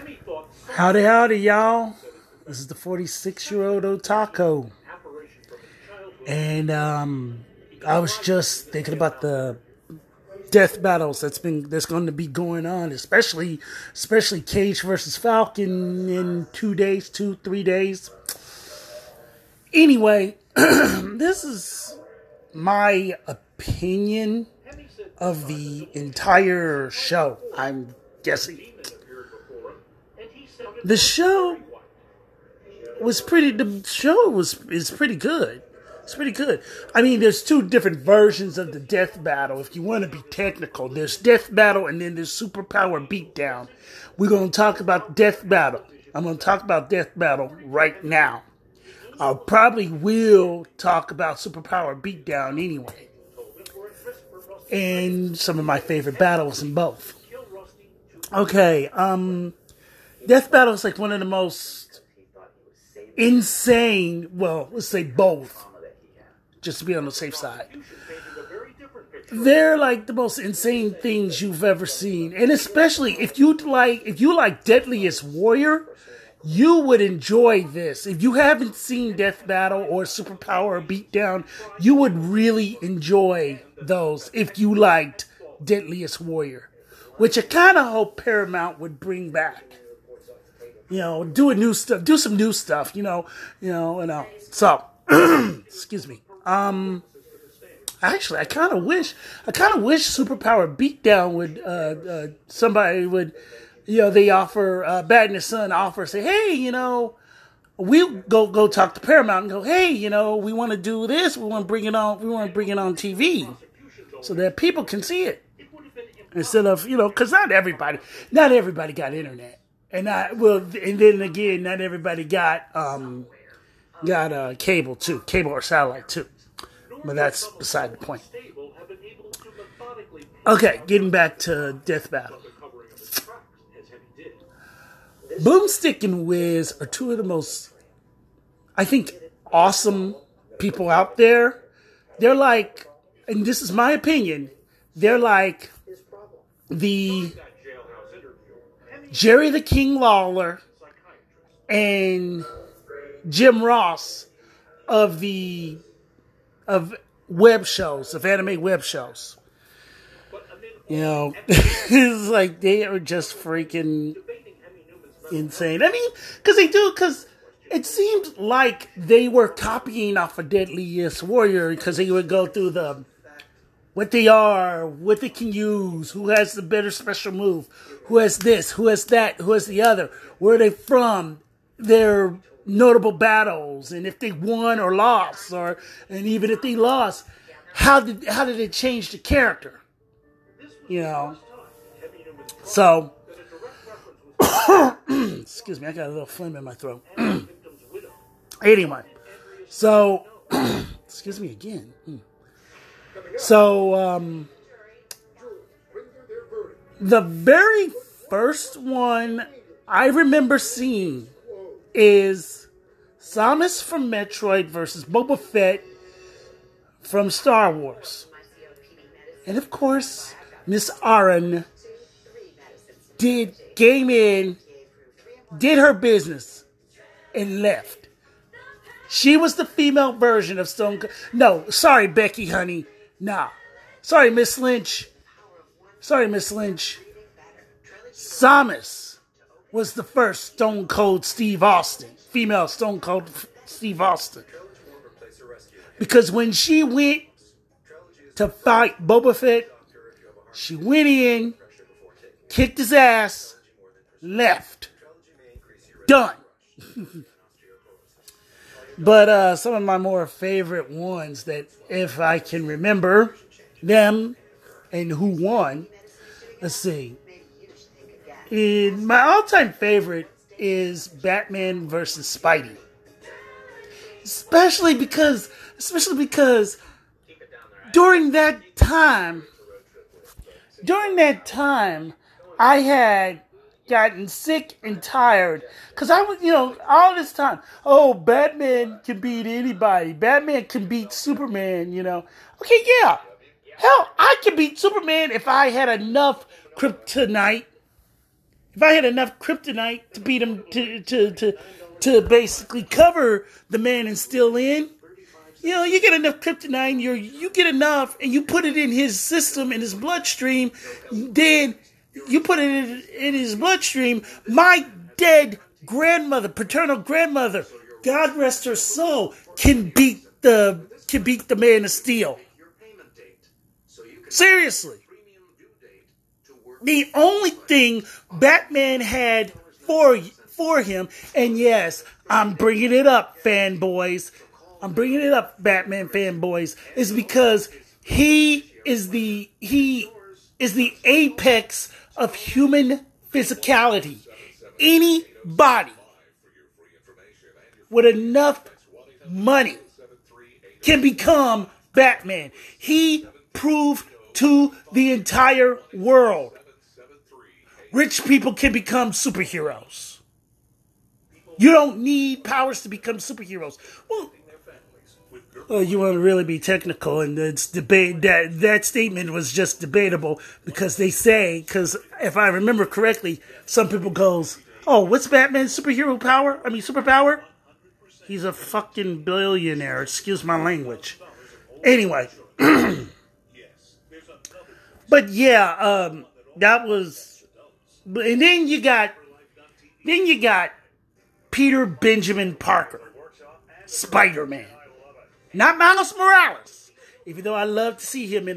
Howdy, howdy, y'all. This is the 46-year-old Otaku. And I was just thinking about the death battles that's going to be going on, especially Cage versus Falcon in 3 days. Anyway, this is my opinion of the entire show, I'm guessing. The show is pretty good. It's pretty good. I mean, there's two different versions of the death battle. If you want to be technical, there's death battle and then there's superpower beatdown. We're going to talk about death battle. I'm going to talk about death battle right now. I probably will talk about superpower beatdown anyway. And some of my favorite battles in both. Okay, death battle is like one of the most insane, well, let's say both, just to be on the safe side. They're like the most insane things you've ever seen. And especially if you like Deadliest Warrior, you would enjoy this. If you haven't seen Death Battle or Superpower Beatdown, you would really enjoy those if you liked Deadliest Warrior, which I kind of hope Paramount would bring back. You know, do some new stuff, So, excuse me. Actually, I kind of wish Superpower Beatdown would, somebody would, they offer, Badness Son offer, say, hey, we go talk to Paramount and go, hey, we want to do this, we want to bring it on TV so that people can see it. Instead of, because not everybody got internet. And then again, not everybody got cable too, cable or satellite too. But that's beside the point. Okay, getting back to Death Battle. Boomstick and Wiz are two of the most, I think, awesome people out there. They're like, and this is my opinion, they're like the Jerry the King Lawler and Jim Ross of web shows, of anime web shows. It's like they are just freaking insane. I mean, because it seems like they were copying off of Deadliest Warrior, because they would go through what they are, what they can use, who has the better special move, who has this, who has that, who has the other, where are they from, their notable battles, and if they won or lost, and even if they lost, how did it change the character? So, excuse me, I got a little phlegm in my throat. Anyway, so, excuse me again. So, the very first one I remember seeing is Samus from Metroid versus Boba Fett from Star Wars. And of course, Miss Aaron came in, did her business, and left. She was the female version of Stone Cold. No, sorry, Becky, honey. Nah. Sorry, Miss Lynch. Samus was the first Stone Cold Steve Austin. Female Stone Cold Steve Austin. Because when she went to fight Boba Fett, she went in, kicked his ass, left. Done. But some of my more favorite ones that, if I can remember them and who won, let's see. My all-time favorite is Batman versus Spidey. Especially because during that time, I had gotten sick and tired, because I was, all this time, Batman can beat anybody. Batman can beat Superman, Okay, yeah. Hell, I could beat Superman if I had enough kryptonite If I had enough kryptonite to beat him to basically cover the Man of Steel in, you get enough kryptonite, you get enough, and you put it in his system, in his bloodstream, then you put it in his bloodstream. My dead grandmother, paternal grandmother, God rest her soul, can beat the Man of Steel. Seriously. The only thing Batman had for him, and yes, I'm bringing it up, fanboys. I'm bringing it up, Batman fanboys, is because he is the apex of human physicality. Anybody with enough money can become Batman. He proved to the entire world rich people can become superheroes. You don't need powers to become superheroes. Well, you want to really be technical, and it's debate that statement was just debatable because because if I remember correctly, some people goes, "Oh, what's Batman's superpower? He's a fucking billionaire." Excuse my language. Anyway, but yeah, that was. And then you got Peter Benjamin Parker, Spider-Man, not Miles Morales. Even though I love to see him in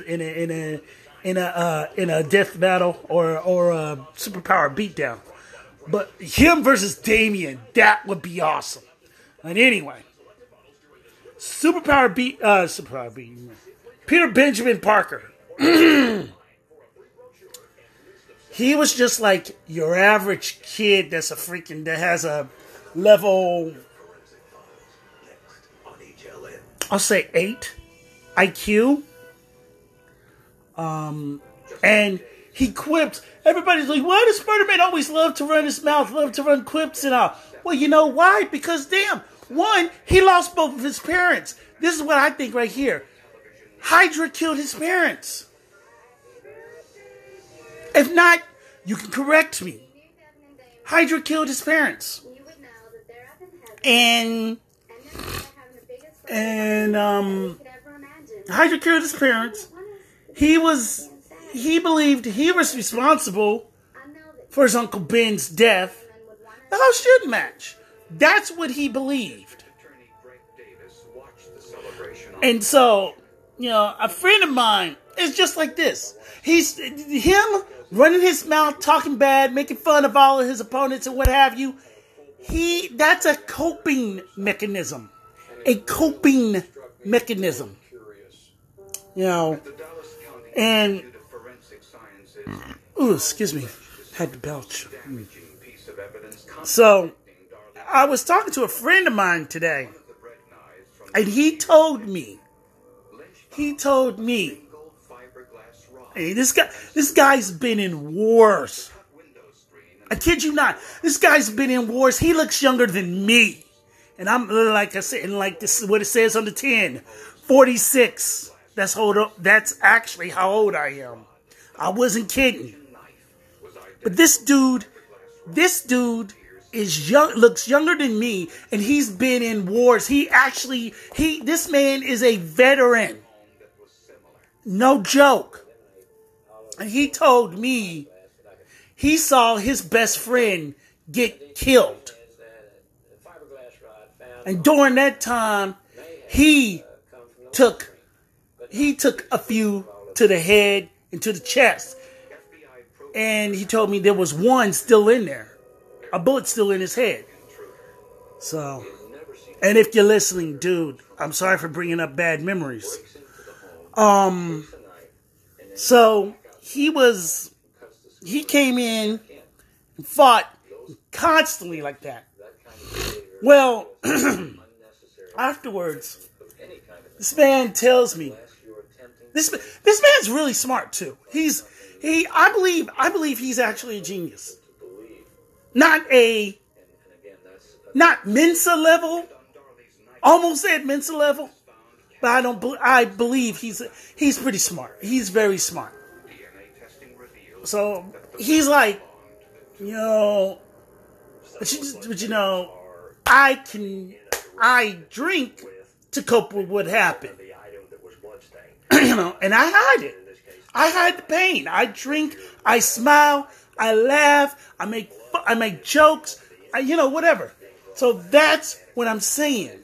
a death battle or a superpower beatdown, but him versus Damian, that would be awesome. And anyway, Peter Benjamin Parker. He was just like your average kid that has a level, I'll say 8 IQ. And he quipped. Everybody's like, why does Spider-Man always love to run his mouth, love to run quips and all? Well, you know why? Because damn, one, he lost both of his parents. This is what I think right here. Hydra killed his parents. If not, you can correct me. Hydra killed his parents. And Hydra killed his parents. He believed he was responsible for his Uncle Ben's death. The house shouldn't match. That's what he believed. And so, a friend of mine is just like this. He's him running his mouth, talking bad, making fun of all of his opponents and what have you. That's a coping mechanism. A coping mechanism. And excuse me, had to belch. So, I was talking to a friend of mine today, and he told me, hey, this guy's been in wars. I kid you not. This guy's been in wars. He looks younger than me. And I'm, like I said, and like this is what it says on the 10. 46. That's actually how old I am. I wasn't kidding. But this dude is young, looks younger than me, and he's been in wars. This man is a veteran. No joke. And he told me he saw his best friend get killed. And during that time, he took a few to the head and to the chest. And he told me there was one still in there. A bullet still in his head. So, and if you're listening, dude, I'm sorry for bringing up bad memories. So he came in and fought constantly like that. Well, afterwards, this man tells me, this man's really smart too. I believe he's actually a genius. Not Mensa level. Almost said Mensa level. But I believe he's pretty smart. He's very smart. So he's like, you know, but you know, I drink to cope with what happened. You know, and I hide it. I hide the pain. I drink, I smile, I laugh, I make jokes, you know, whatever. So that's what I'm saying.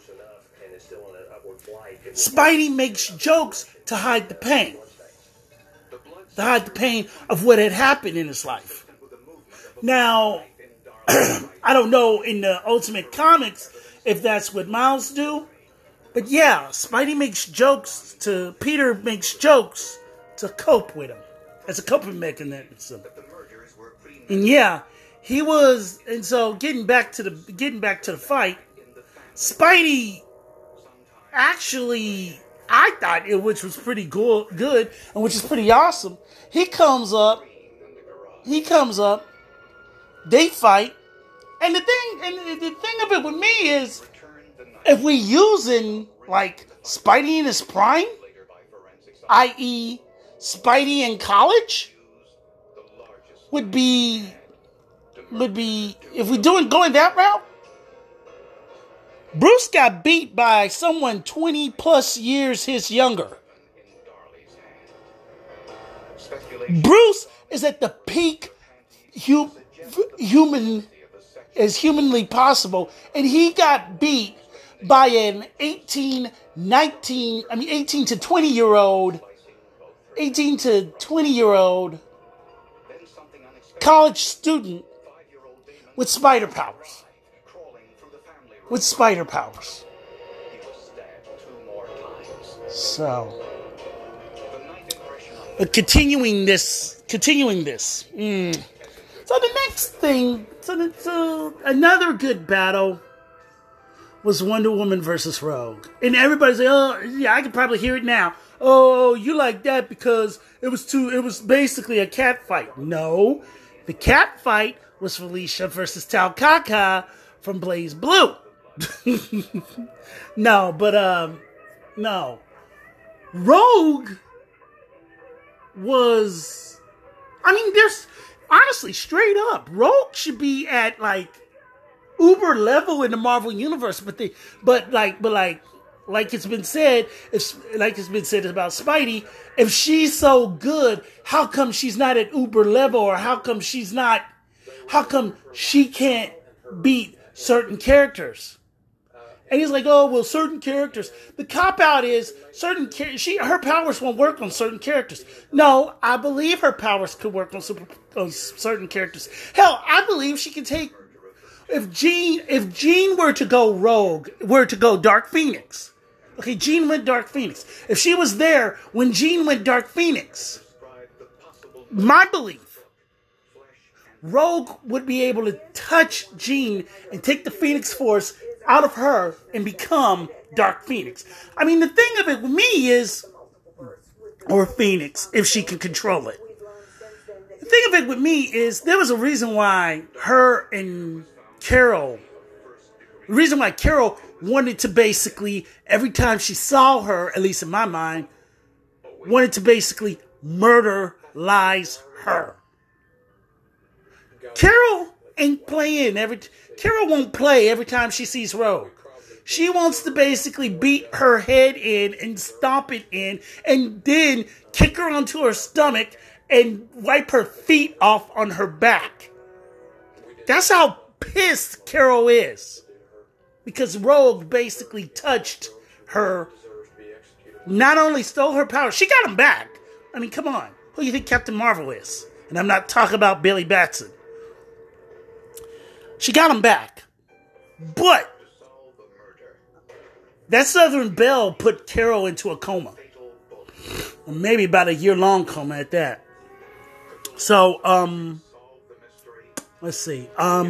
Spidey makes jokes to hide the pain. To hide the pain of what had happened in his life. Now, I don't know in the Ultimate Comics if that's what Miles do. But yeah, Peter makes jokes to cope with him. As a coping mechanism. And yeah, and so getting back to the fight, Spidey actually, I thought which was pretty good, and which is pretty awesome. He comes up, they fight, and the thing of it with me is, if we using like Spidey in his prime, i.e. Spidey in college, would be if we're going that route, Bruce got beat by someone 20 plus years his younger. Bruce is at the peak humanly possible, and he got beat by an 18 to 20 year old college student with spider powers. So, continuing this. So the next thing, so another good battle was Wonder Woman versus Rogue. And everybody's like, oh, yeah, I can probably hear it now. Oh, you like that because it was basically a cat fight. No, the cat fight was Felicia versus Talcaka from Blaze Blue. No. Rogue was, there's, honestly, straight up, Rogue should be at, like, uber level in the Marvel Universe, but like it's been said, about Spidey, if she's so good, how come she's not at uber level, or how come she can't beat certain characters? And he's like, oh, well, certain characters. The cop-out is her powers won't work on certain characters. No, I believe her powers could work on certain characters. Hell, I believe she can take, if Jean were to go Dark Phoenix. Okay, Jean went Dark Phoenix. If she was there when Jean went Dark Phoenix, my belief, Rogue would be able to touch Jean and take the Phoenix Force out of her and become Dark Phoenix. The thing of it with me is, or Phoenix, if she can control it. The thing of it with me is, there was a reason why Carol wanted to basically, every time she saw her, at least in my mind, wanted to basically murder-lize her. Carol ain't playing Carol won't play every time she sees Rogue. She wants to basically beat her head in and stomp it in and then kick her onto her stomach and wipe her feet off on her back. That's how pissed Carol is. Because Rogue basically touched her, not only stole her power, she got him back. Come on. Who do you think Captain Marvel is? And I'm not talking about Billy Batson. She got him back. But that Southern Belle put Carol into a coma. Or maybe about a year-long coma at that. So, let's see.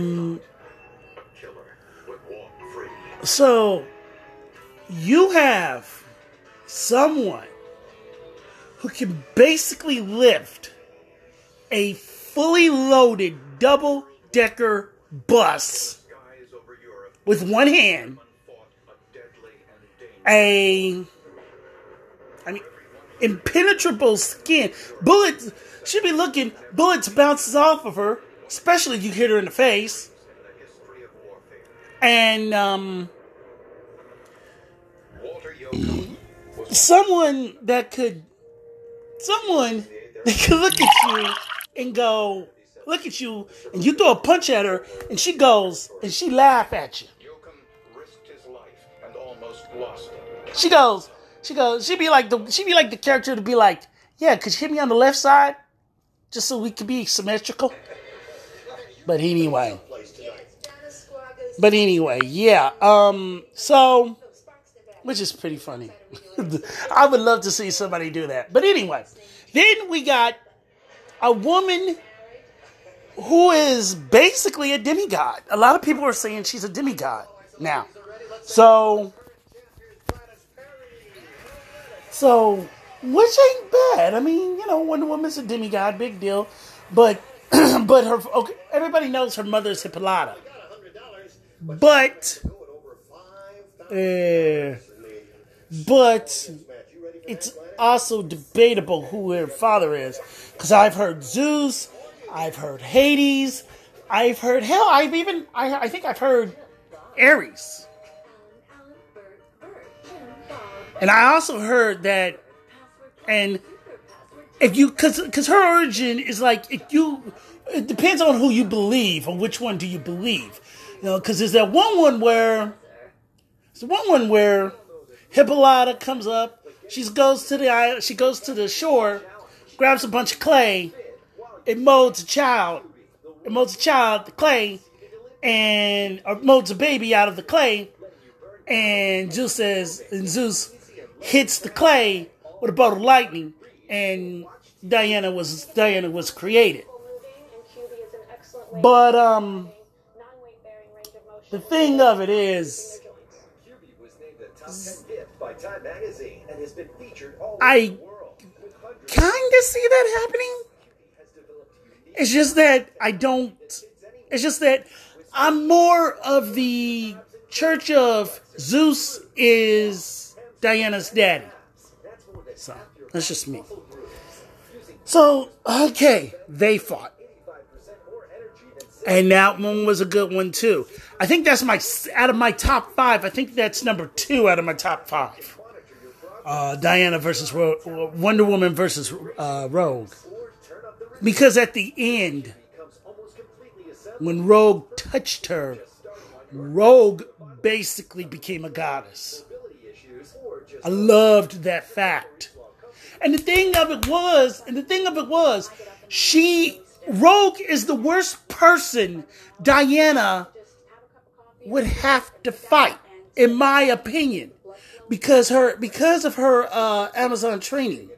So, you have someone who can basically lift a fully loaded double-decker bus with one hand, impenetrable skin, bullets bounces off of her, especially if you hit her in the face. And someone that could look at you and go, look at you, and you throw a punch at her, and she goes, and she laugh at you. She'd be like the character to be like, yeah, could you hit me on the left side? Just so we could be symmetrical. But anyway, yeah. So, which is pretty funny. I would love to see somebody do that. But anyway, then we got a woman who is basically a demigod. A lot of people are saying she's a demigod now. So which ain't bad. I mean, Wonder Woman's a demigod, big deal. But everybody knows her mother's Hippolyta. But it's also debatable who her father is. Because I've heard Zeus, I've heard Hades, I think I've heard Ares. And I also heard that, and if you, because her origin is like, it depends on who you believe, or which one do you believe. Because there's that one where Hippolyta comes up, she goes to the shore, grabs a bunch of clay, it molds a child, the clay, or molds a baby out of the clay, and Zeus hits the clay with a bolt of lightning, and Diana was created. But the thing of it is, I kind of see that happening. It's just that I'm more of the Church of Zeus is Diana's daddy. So, that's just me. So, okay, they fought. And that one was a good one, too. I think that's out of my top 5, I think that's number 2 out of my top 5. Diana versus Wonder Woman versus Rogue. Because at the end, when Rogue touched her, Rogue basically became a goddess. I loved that fact. And the thing of it was, Rogue is the worst person Diana would have to fight, in my opinion, because of her Amazon training.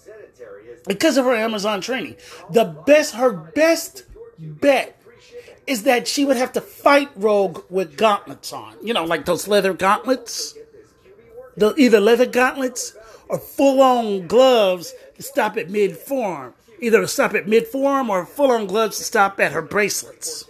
Her best bet is that she would have to fight Rogue with gauntlets on. Like those leather gauntlets. Either leather gauntlets or full-on gloves to stop at mid-form. Either to stop at mid-form or full-on gloves to stop at her bracelets.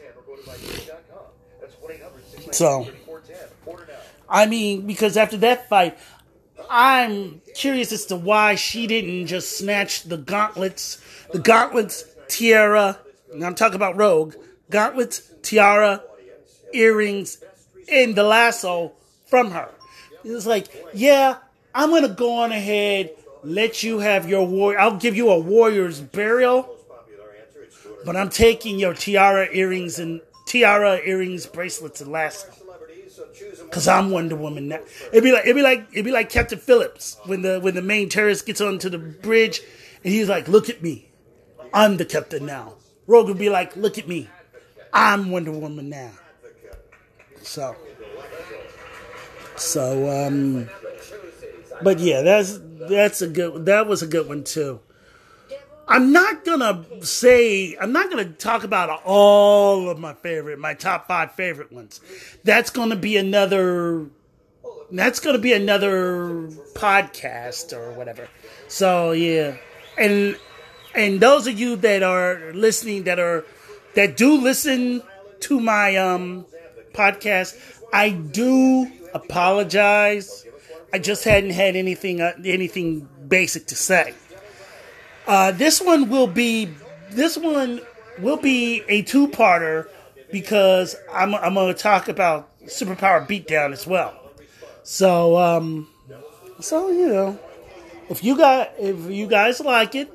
So, I mean, because after that fight, I'm curious as to why she didn't just snatch the gauntlets, tiara, and I'm talking about Rogue, gauntlets, tiara, earrings, and the lasso from her. It's like, yeah, I'm going to go on ahead, let you have your warrior. I'll give you a warrior's burial, but I'm taking your tiara, earrings, bracelets, and lasso. Because I'm Wonder Woman now. It'd be like Captain Phillips when the main terrorist gets onto the bridge and he's like, look at me. I'm the captain now. Rogue would be like, look at me. I'm Wonder Woman now. But yeah, that was a good one too. I'm not gonna talk about all of my top 5 favorite ones. That's gonna be another podcast or whatever. So yeah, and those of you that are listening, that do listen to my podcast, I do apologize. I just hadn't had anything basic to say. This one will be a two-parter because I'm going to talk about Superpower Beatdown as well. So if you guys like it,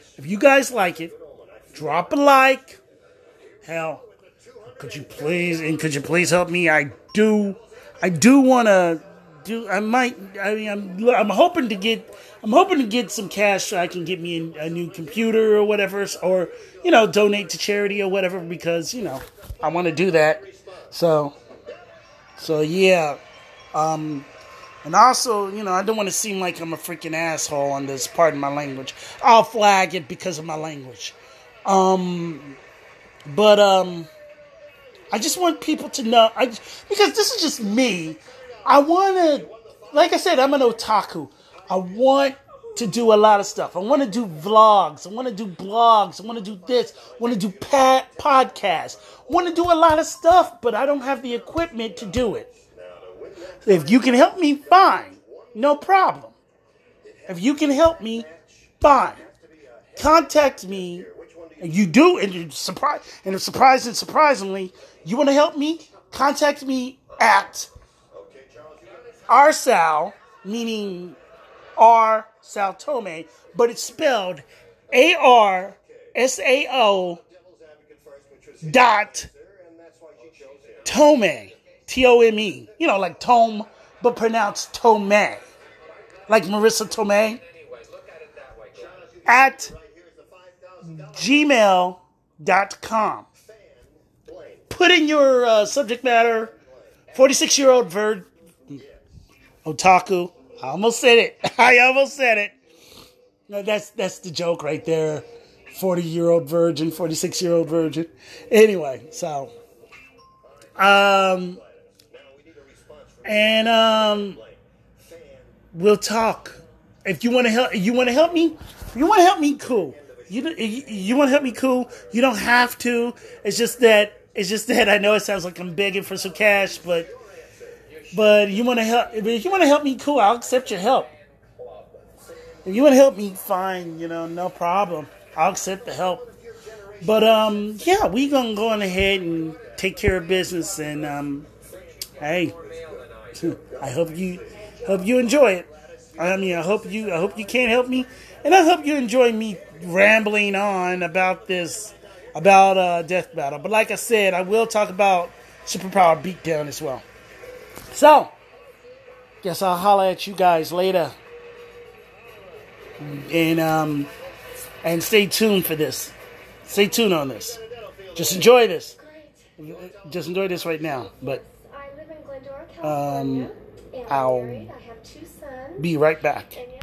drop a like. Hell, could you please help me? I do want to do. I'm hoping to get some cash so I can get me a new computer or whatever, or donate to charity or whatever, because I want to do that. So yeah. And also, I don't want to seem like I'm a freaking asshole on this. Pardon my language. I'll flag it because of my language. But I just want people to know, because this is just me. I want to, like I said, I'm an otaku. I want to do a lot of stuff. I want to do vlogs. I want to do blogs. I want to do this. I want to do podcasts. I want to do a lot of stuff, but I don't have the equipment to do it. If you can help me, fine. No problem. If you can help me, fine. Contact me. And you do, and surprisingly, you want to help me? Contact me at Arsal, meaning R Sao Tome, but it's spelled ARSAO dot Tome. Tome. Like Tome, but pronounced Tome. Like Marissa Tomei. At gmail.com. Put in your subject matter, 46-year-old virgin, otaku. I almost said it. No, that's the joke right there. 40-year-old virgin, 46-year-old virgin. Anyway, so we'll talk. If you want to help me. You want to help me, cool. You want to help me, cool. You don't have to. It's just that I know it sounds like I'm begging for some cash, but you want to help. If you want to help me, cool. I'll accept your help. If you want to help me, fine. No problem. I'll accept the help. But yeah, we gonna go on ahead and take care of business. And hey, I hope you enjoy it. I hope you can't help me, and I hope you enjoy me rambling on about Death Battle. But like I said, I will talk about Superpower Beatdown as well. So, guess I'll holler at you guys later, and stay tuned for this. Stay tuned on this. Just enjoy this. Just enjoy this right now. But I live in Glendora, California. I'll be right back.